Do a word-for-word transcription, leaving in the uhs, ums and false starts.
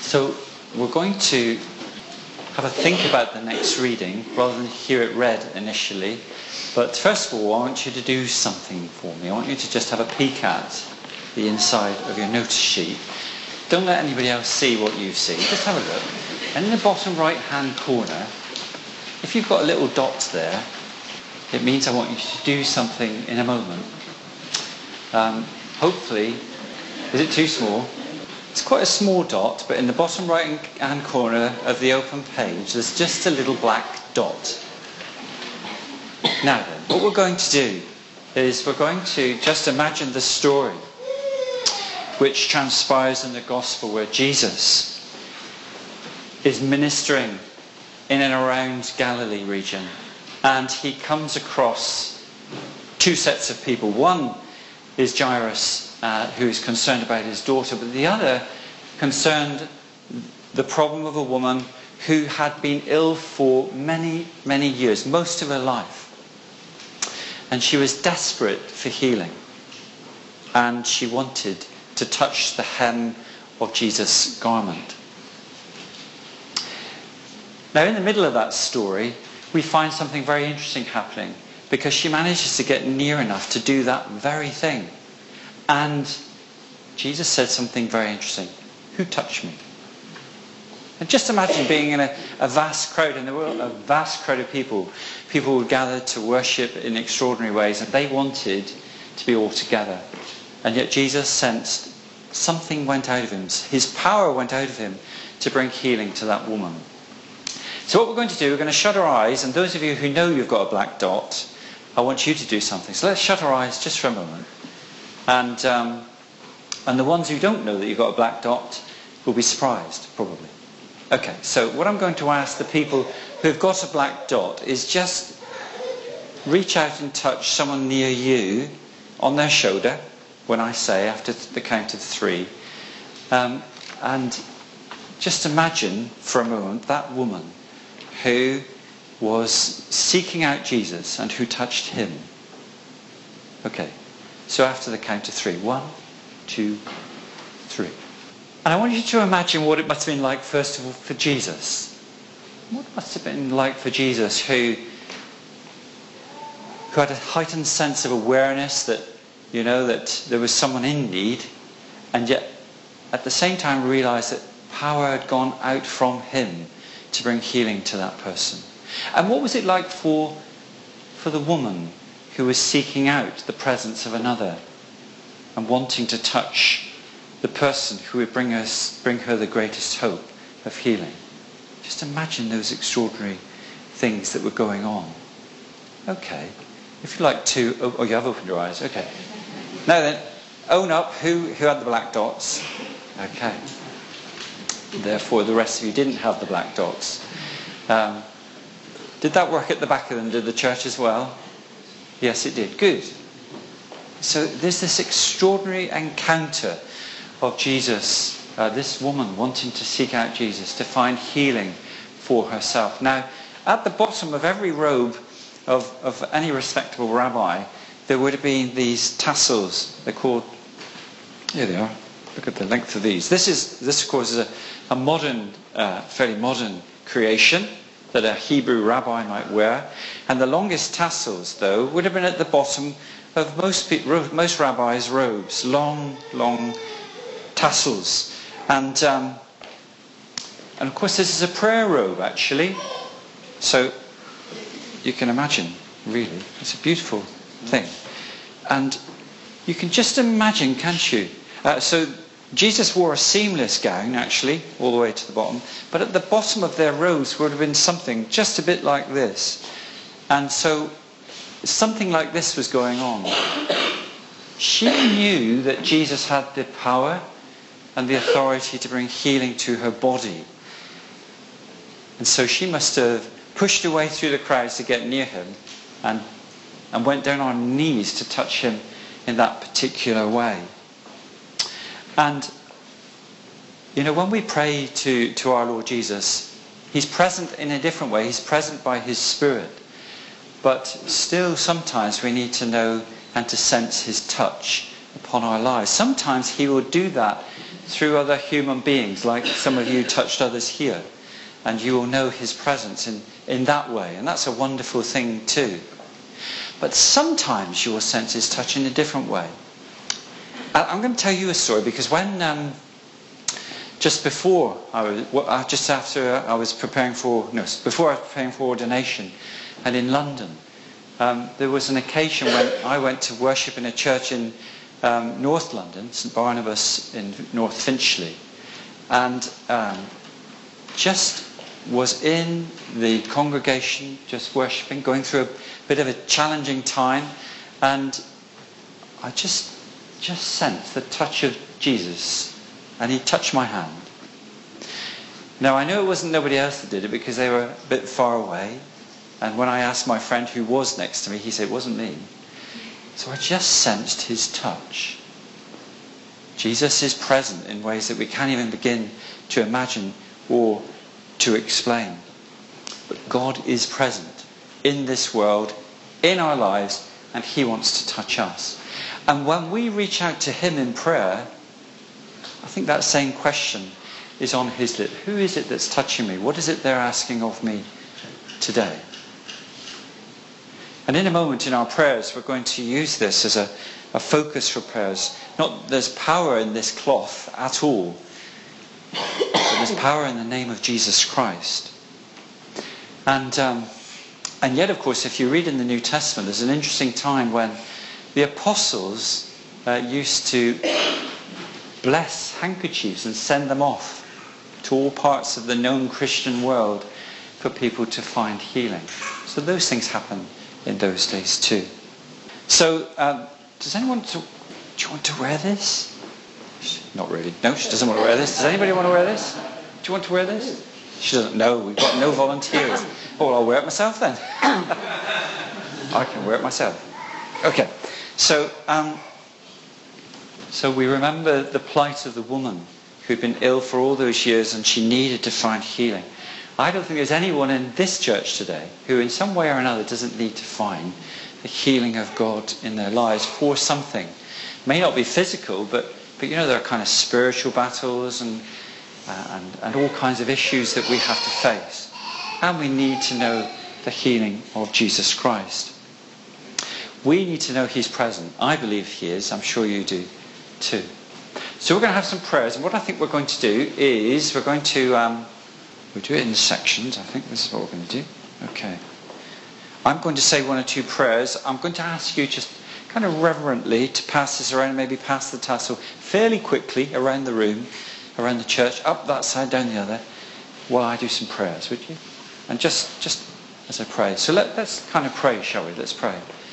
So we're going to have a think about the next reading rather than hear it read initially. But first of all, I want you to do something for me. I want you to just have a peek at the inside of your notice sheet. Don't let anybody else see what you've seen. Just have a look. And in the bottom right-hand corner, if you've got a little dot there, it means I want you to do something in a moment. Um, hopefully, is it too small? It's quite a small dot, but in the bottom right-hand corner of the open page, there's just a little black dot. Now then, what we're going to do is we're going to just imagine the story which transpires in the Gospel where Jesus is ministering in and around Galilee region, and he comes across two sets of people. One is Jairus, uh, who is concerned about his daughter, but the other concerned the problem of a woman who had been ill for many, many years, most of her life. And she was desperate for healing. And she wanted to touch the hem of Jesus' garment. Now, in the middle of that story, we find something very interesting happening, because she manages to get near enough to do that very thing. And Jesus said something very interesting. Who touched me? And just imagine being in a, a vast crowd, and there were a vast crowd of people. People would gather to worship in extraordinary ways, and they wanted to be all together. And yet Jesus sensed something went out of him. His power went out of him to bring healing to that woman. So what we're going to do, we're going to shut our eyes, and those of you who know you've got a black dot, I want you to do something. So let's shut our eyes just for a moment. And, um, and the ones who don't know that you've got a black dot will be surprised, probably. Okay, so what I'm going to ask the people who've got a black dot is just reach out and touch someone near you on their shoulder when I say, after the count of three. Um, and just imagine for a moment that woman who was seeking out Jesus and who touched him. Okay, so after the count of three. One, two, three. And I want you to imagine what it must have been like, first of all, for Jesus. What it must have been like for Jesus, who, who had a heightened sense of awareness that, you know, that there was someone in need, and yet at the same time realised that power had gone out from him to bring healing to that person. And what was it like for, for the woman who was seeking out the presence of another and wanting to touch the person who would bring us, bring her the greatest hope of healing? Just imagine those extraordinary things that were going on. Okay, if you like to, oh, oh you have opened your eyes, okay. Now then, own up, who, who had the black dots? Okay. Therefore, the rest of you didn't have the black dots. Um, did that work at the back of them? Did the church as well? Yes, it did. Good. So there's this extraordinary encounter of Jesus, uh, this woman wanting to seek out Jesus, to find healing for herself. Now, at the bottom of every robe of, of any respectable rabbi, there would have been these tassels. They're called, here they are. Look at the length of these. This is, this of course is a, a modern, uh, fairly modern creation that a Hebrew rabbi might wear. And the longest tassels, though, would have been at the bottom of most, most rabbis' robes. Long, long tassels. And, um, and of course this is a prayer robe, actually. So you can imagine, really, it's a beautiful thing. And you can just imagine, can't you? Uh, so Jesus wore a seamless gown, actually, all the way to the bottom. But at the bottom of their robes would have been something just a bit like this. And so something like this was going on. She knew that Jesus had the power and the authority to bring healing to her body. And so she must have pushed her way through the crowds to get near him and, and went down on her knees to touch him in that particular way. And, you know, when we pray to, to our Lord Jesus, he's present in a different way. He's present by his Spirit. But still, sometimes we need to know and to sense his touch upon our lives. Sometimes he will do that through other human beings, like some of you touched others here. And you will know his presence in, in that way. And that's a wonderful thing too. But sometimes you will sense his touch in a different way. I'm going to tell you a story, because when um, just before I was, just after I was preparing for, no, before I was preparing for ordination, and in London, um, there was an occasion when I went to worship in a church in um, North London, St Barnabas in North Finchley, and um, just was in the congregation, just worshipping, going through a bit of a challenging time, and I just just sensed the touch of Jesus, and he touched my hand. Now I know it wasn't nobody else that did it, because they were a bit far away, and when I asked my friend who was next to me, he said it wasn't me. So I just sensed his touch. Jesus is present in ways that we can't even begin to imagine or to explain. But God is present in this world, in our lives, and he wants to touch us. And when we reach out to him in prayer, I think that same question is on his lips. Who is it that's touching me? What is it they're asking of me today? And in a moment in our prayers, we're going to use this as a, a focus for prayers. Not there's power in this cloth at all, but there's power in the name of Jesus Christ. And um, and yet, of course, if you read in the New Testament, there's an interesting time when the apostles uh, used to bless handkerchiefs and send them off to all parts of the known Christian world for people to find healing. So those things happen in those days too. So, um, does anyone to, do you want to wear this? Not really. No, she doesn't want to wear this. Does anybody want to wear this? Do you want to wear this? She doesn't know. We've got no volunteers. Oh, well, I'll wear it myself then. I can wear it myself. Okay. So, um, so we remember the plight of the woman who'd been ill for all those years, and she needed to find healing. I don't think there's anyone in this church today who in some way or another doesn't need to find the healing of God in their lives for something. It may not be physical, but, but you know, there are kind of spiritual battles and, uh, and, and all kinds of issues that we have to face. And we need to know the healing of Jesus Christ. We need to know he's present. I believe he is. I'm sure you do too. So we're going to have some prayers. And what I think we're going to do is we're going to... Um, We'll do it in sections. I think this is what we're going to do. Okay. I'm going to say one or two prayers. I'm going to ask you just kind of reverently to pass this around, maybe pass the tassel fairly quickly around the room, around the church, up that side, down the other, while I do some prayers, would you? And just, just as I pray. So let, let's kind of pray, shall we? Let's pray.